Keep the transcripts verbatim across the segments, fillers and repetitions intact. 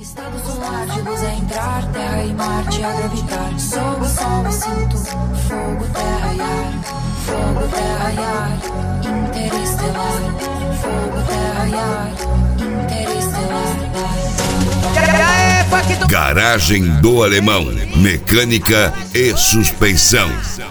Estado solar de luz é entrar, terra e Marte a gravitar. Sou o sol e sinto fogo, terra e ar. Fogo, terra e ar, interestelar. Fogo, terra e ar, interestelar. Garagem do Alemão, mecânica e suspensão.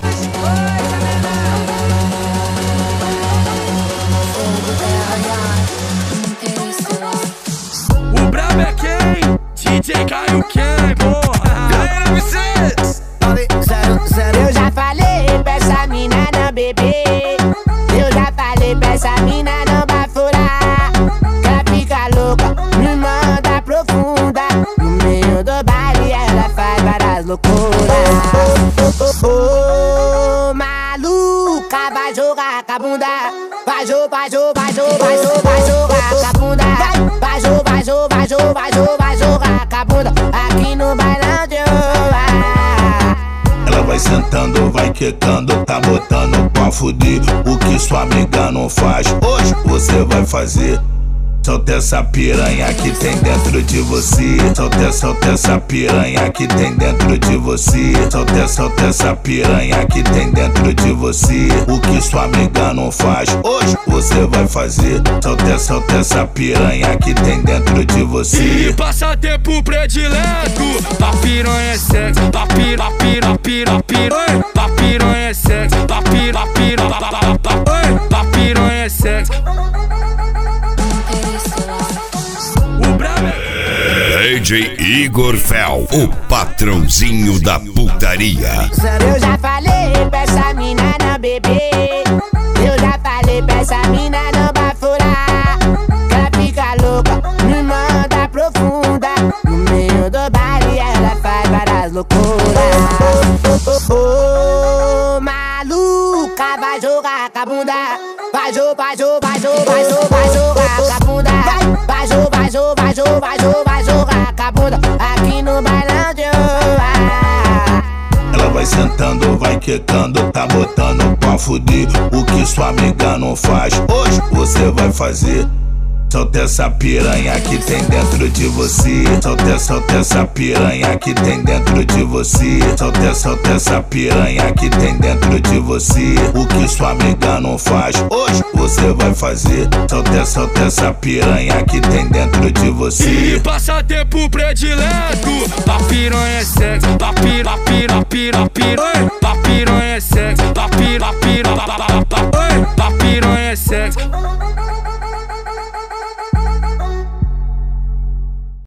O brabo é quem? D J Caio quem, porra? Galera, vocês! Eu já falei pra essa mina não beber. Eu já falei pra essa mina não bafurar. Que ela fica louca, me manda profunda. No meio do baile ela faz várias loucuras. Ô, oh, maluca, vai jogar com a bunda. Vai jogar, vai jogar, vai jogar, vai jogar, vai jogar com a bunda. Vai jogar, vai jogar, vai jogar, vai jogar, vai jogar com a bunda. Aqui no bailão de Oa. Ela vai sentando, vai quicando, tá botando pra fuder. O que sua amiga não faz, hoje você vai fazer. Solta essa piranha que tem dentro de você. Solta, solta essa piranha que tem dentro de você. Solta, solta essa piranha que tem dentro de você. O que sua amiga não faz, hoje você vai fazer. Solta, solta essa piranha que tem dentro de você. E passatempo predileto, pra piranha é sexo, pra pira, pira, pira, pira, pra piranha é sexo, pra pira, pira, pra piranha é sexo. D J Igor Fel, o patrãozinho da putaria. Eu já falei pra essa mina não beber. Eu já falei pra essa mina não bafurar. Que ela fica louca, me manda profunda. No meio do baile ela faz várias loucuras. Ô, oh, oh, maluca, vai jogar com a bunda. Vai jogar, vai jogar, vai jogar, vai jogar, vai jogar com a bunda. Vai jogar, vai jogar, vai jogar, vai jogar, vai jogar com a bunda. Aqui no bailão de Oa. Ela vai sentando, vai quicando, tá botando pra fuder. O que sua amiga não faz, hoje você vai fazer. Solta essa piranha que tem dentro de você. Solta, solta essa piranha que tem dentro de você. Solta, solta essa piranha que tem dentro de você. O que sua amiga não faz, hoje você vai fazer. Solta, solta essa piranha que tem dentro de você. E passatempo predileto, pra piranha é sexo, pra pira, pira, pira, pira, pra piranha é sexo, pra pira, pira, pra piranha é sexo.